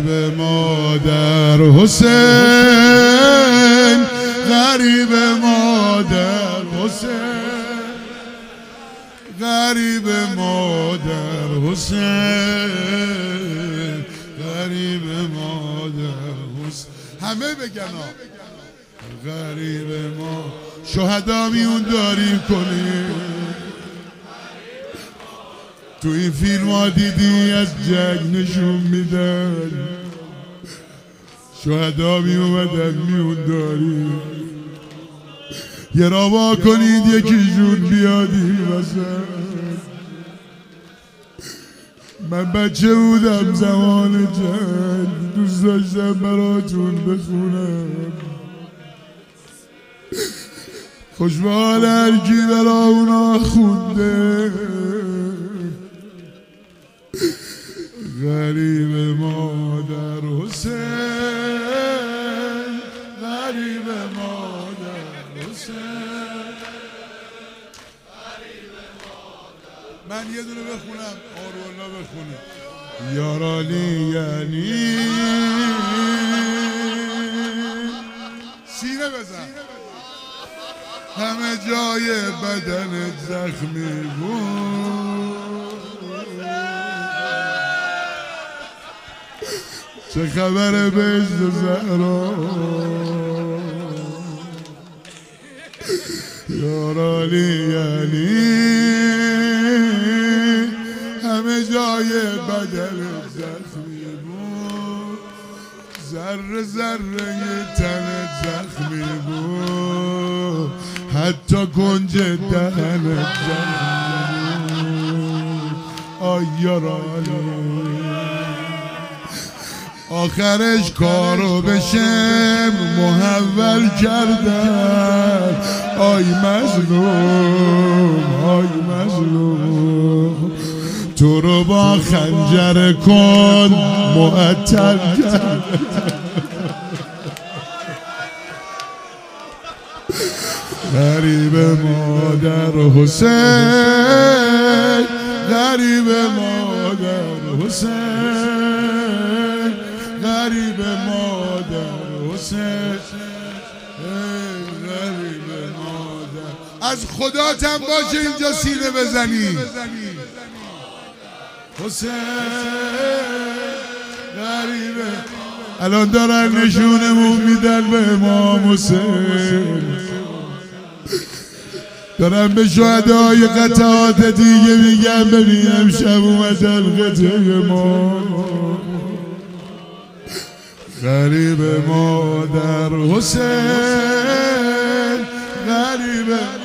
مادر حسین، غریب مادر حسین، غریب مادر حسین، غریب مادر حسین. همه بگن غریب ما شهدا میون داری کنی. تو این فیلم ها دیدی از جنگ نشون میدن، شهدا می اومدن میون داری. یه روا کنید یکیشون بیاد این وسط. من بچه بودم زمان جنگ، دوست داشتم براتون بخونم. خوشبال هرکی برا اونا خونده. غریب مادر حسین، غریب مادر حسین، غریب مادر. من یه دونه بخونم، آرولا بخونم. یارالی یعنی سینه بزن. همه جای بدنت زخمی بود، چه خبر بهشت و زهرا. یارالی یعنی همه جای بدنت زخمی بود، ذره ذره تنت زخمی بود، حتی کنج دهنت زخمی بود. آی یارالی آخرش کارو بشه محول کردن. آی مظلوم، آی مظلوم، تو رو با خنجر کن معطل کردن. غریب مادر حسین، غریب مادر حسین، غریب مادر حسین، غریب مادر. از خداتم باشه اینجا سینه بزنی. حسین غریبه. الان دارن نشونمون میدن به امام حسین، دارن به شهدای قطعات دیگه میگن ببین امشب اومد القطعه ما. غریب مادر حسین، غریب